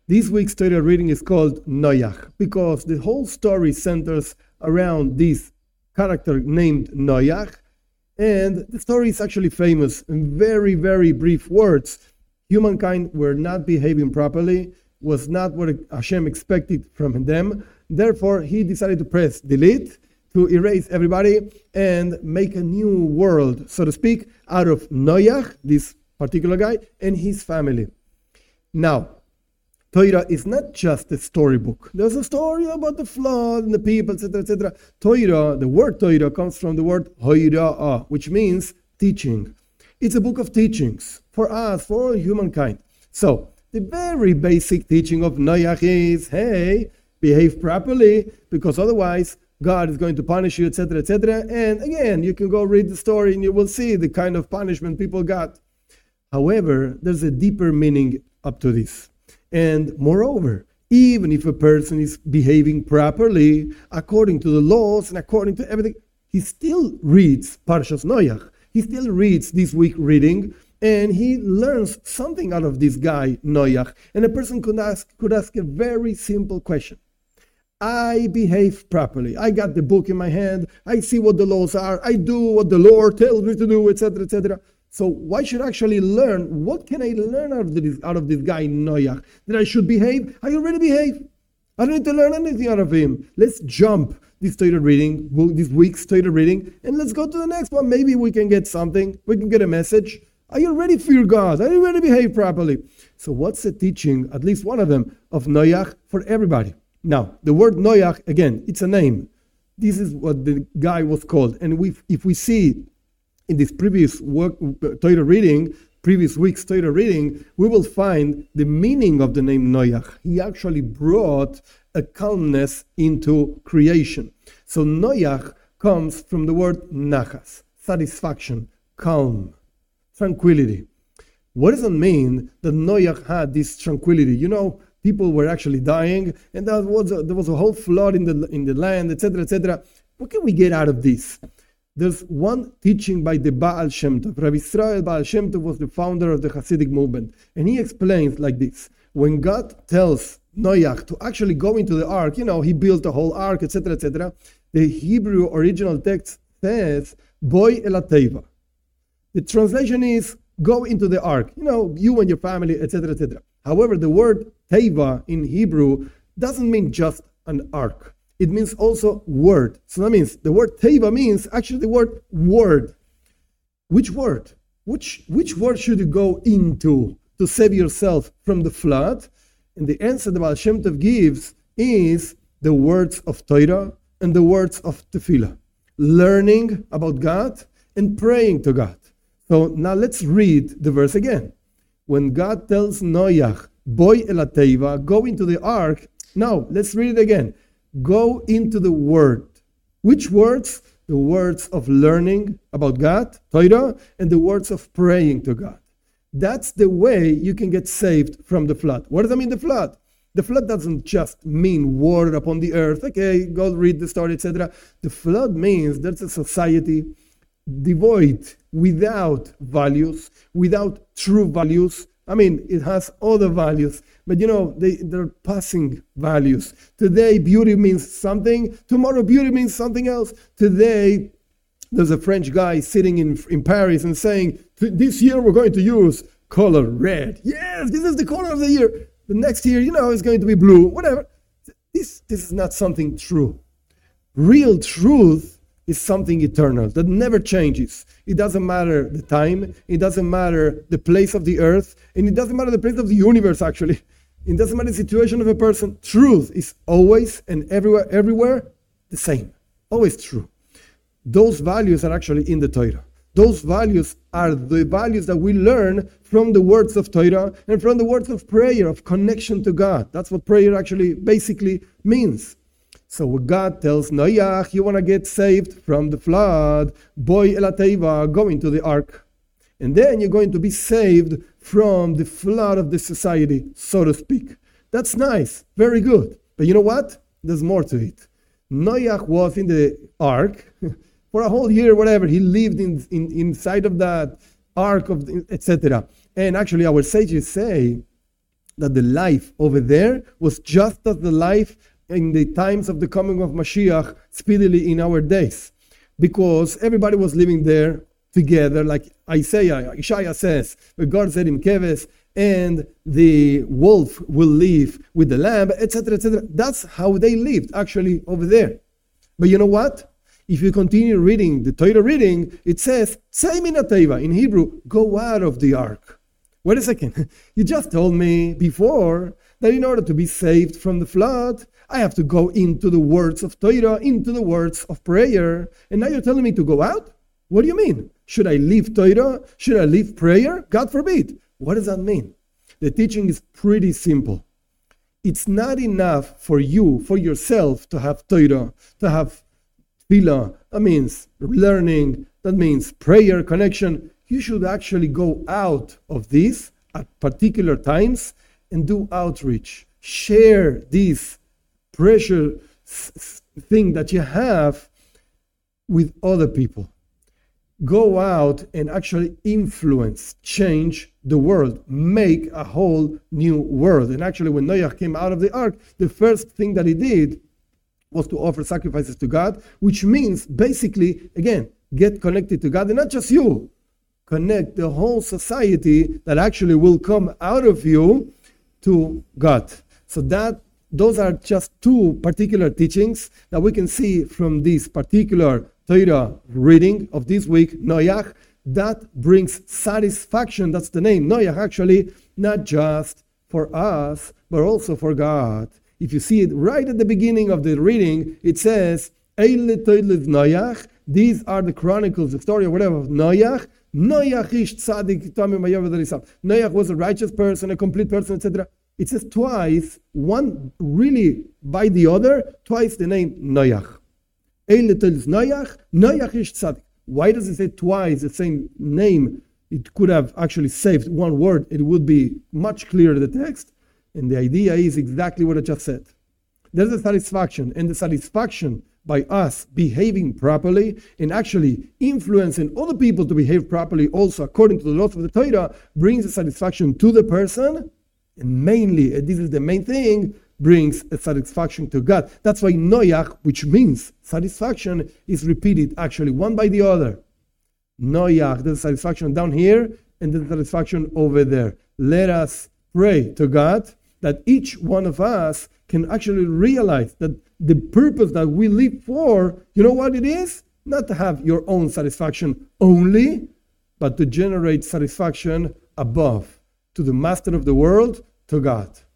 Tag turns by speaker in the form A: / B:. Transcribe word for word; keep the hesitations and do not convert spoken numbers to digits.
A: This week's Torah reading is called Noach because the whole story centers around this character named Noach, and the story is actually famous. In very, very brief words, humankind were not behaving properly, was not what Hashem expected from them. Therefore, he decided to press delete to erase everybody and make a new world, so to speak, out of Noach, this particular guy, and his family. Now, Torah is not just a storybook. There's a story about the flood and the people, et cetera, et cetera. Torah, the word Torah comes from the word Hoira'ah, which means teaching. It's a book of teachings for us, for all humankind. So, the very basic teaching of Noach is, hey, behave properly, because otherwise God is going to punish you, et cetera, et cetera. And again, you can go read the story and you will see the kind of punishment people got. However, there's a deeper meaning up to this. And moreover, even if a person is behaving properly, according to the laws and according to everything, he still reads Parshas Noach. He still reads this week reading, and he learns something out of this guy, Noach. And a person could ask, could ask a very simple question. I behave properly. I got the book in my hand. I see what the laws are. I do what the Lord tells me to do, et cetera, et cetera. So why should I actually learn? What can I learn out of this, out of this guy, Noach? That I should behave? I already behave. I don't need to learn anything out of him. Let's jump this Torah reading, this week's Torah reading, and let's go to the next one. Maybe we can get something. We can get a message. I already fear God. I already behave properly. So what's the teaching, at least one of them, of Noach for everybody? Now, the word Noach, again, it's a name. This is what the guy was called. And we, if we see in this previous work, Torah reading, previous week's Torah reading, we will find the meaning of the name Noach. He actually brought a calmness into creation. So Noach comes from the word nachas, satisfaction, calm, tranquility. What does it mean that Noach had this tranquility? You know, people were actually dying, and there was a, there was a whole flood in the in the land, et cetera, et cetera. What can we get out of this? There's one teaching by the Baal Shem Tov. Rabbi Israel Baal Shem Tov was the founder of the Hasidic movement, and he explains like this: when God tells Noach to actually go into the ark, you know, he built a whole ark, et cetera, et cetera. The Hebrew original text says "Boy el ateva." The translation is "go into the ark." You know, you and your family, et cetera, et cetera. However, the word teva in Hebrew doesn't mean just an ark. It means also word. So that means the word teva means actually the word word. Which word? Which which word should you go into to save yourself from the flood? And the answer the Baal Shem Tov gives is the words of Torah and the words of Tefillah. Learning about God and praying to God. So now let's read the verse again. When God tells Noach, Boy el ateva, go into the ark. Now, let's read it again. Go into the word. Which words? The words of learning about God, Torah, and the words of praying to God. That's the way you can get saved from the flood. What does that mean, the flood? The flood doesn't just mean water upon the earth. Okay, go read the story, et cetera. The flood means there's a society devoid, without values, without true values. I mean, it has other values, but you know, they, they're passing values. Today, beauty means something. Tomorrow, beauty means something else. Today, there's a French guy sitting in, in Paris and saying, this year we're going to use color red. Yes, this is the color of the year. The next year, you know, it's going to be blue, whatever. This, this is not something true. Real truth is something eternal that never changes. It doesn't matter the time, it doesn't matter the place of the earth, and it doesn't matter the place of the universe, actually. It doesn't matter the situation of a person. Truth is always and everywhere, everywhere the same. Always true. Those values are actually in the Torah. Those values are the values that we learn from the words of Torah and from the words of prayer, of connection to God. That's what prayer actually basically means. So when God tells Noach, you want to get saved from the flood, Boy el ateva, go into the ark. And then you're going to be saved from the flood of the society, so to speak. That's nice, very good. But you know what? There's more to it. Noach was in the ark for a whole year, whatever. He lived in, in inside of that ark, of et cetera. And actually our sages say that the life over there was just as the life in the times of the coming of Mashiach speedily in our days. Because everybody was living there together, like Isaiah, Isaiah says, where God said in Keves, and the wolf will live with the lamb, et cetera, et cetera. That's how they lived, actually, over there. But you know what? If you continue reading the Torah reading, it says, Tzei min hateva, in Hebrew, go out of the ark. Wait a second. You just told me before that in order to be saved from the flood, I have to go into the words of Torah, into the words of prayer. And now you're telling me to go out? What do you mean? Should I leave Torah? Should I leave prayer? God forbid. What does that mean? The teaching is pretty simple. It's not enough for you, for yourself, to have Torah, to have tefillah. That means learning. That means prayer, connection. You should actually go out of this at particular times and do outreach. Share this precious thing that you have with other people. Go out and actually influence, change the world, make a whole new world. And actually, when Noah came out of the ark, the first thing that he did was to offer sacrifices to God, which means basically, again, get connected to God, and not just you. Connect the whole society that actually will come out of you to God. So that those are just two particular teachings that we can see from this particular Torah reading of this week, Noach, that brings satisfaction. That's the name, Noach, actually, not just for us, but also for God. If you see it right at the beginning of the reading, it says, Eile Toilez Noach, these are the chronicles, the story or whatever of Noach. Noach ish tzadik tamim hayav v'darisam. Noach was a righteous person, a complete person, et cetera. It says twice, one really by the other, twice the name Noach. Eile tells Noach, Noach ish tzadik. Why does it say twice the same name? It could have actually saved one word. It would be much clearer, the text. And the idea is exactly what I just said. There's a satisfaction, and the satisfaction by us behaving properly and actually influencing other people to behave properly also according to the laws of the Torah brings a satisfaction to the person, and mainly, and this is the main thing, brings a satisfaction to God. That's why Noach, which means satisfaction, is repeated actually one by the other. Noach, there's satisfaction down here and there's satisfaction over there. Let us pray to God that each one of us can actually realize that the purpose that we live for, you know what it is? Not to have your own satisfaction only, but to generate satisfaction above, to the master of the world, to God.